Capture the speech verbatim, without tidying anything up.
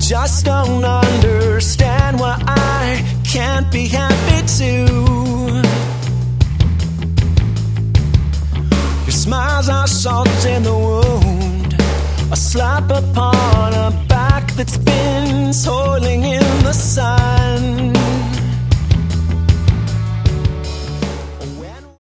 just don't understand why I can't be happy too. Your smiles are salt in the wound, a slap upon a